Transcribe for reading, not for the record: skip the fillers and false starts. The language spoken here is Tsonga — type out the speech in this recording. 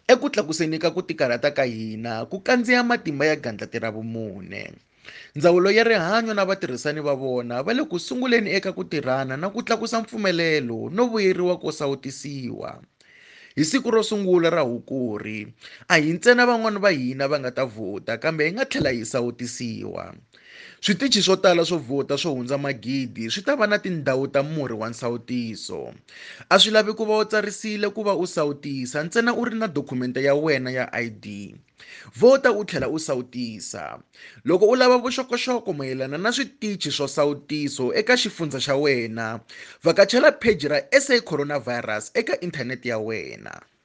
Eku tlakuseni ka ku tikarhata ka hina ku kandziya matimba ya gandlati ra vumune. Ndzawulo ya Rihanyo na vatirhisani va vona va le ku sunguleni eka ku tirhana na ku tlakusa mpfumelelo no vuyeriwa ko sawutisiwa. Hi siku ro sungula ra Hukuri, a hi ntsena van'wana va hina va nga ta vhota kambe hi nga tlhela hi sawutisiwa. Switichi swo tala swo vhota swo hundza magidi swi ta va na tindhawu ta murhi wa nsawutiso. A swi lavi ku va u tsarisile ku va u sawutisa ntsena u ri na dokhumente ya wena ya ID. Vhota u tlhela u sawutisa. Loko u lava vuxokoxoko mayelana na switichi swo sawutiso eka xifundza xa wena, vhakachela pheji ra SA Coronavirus eka inthanete ya wena.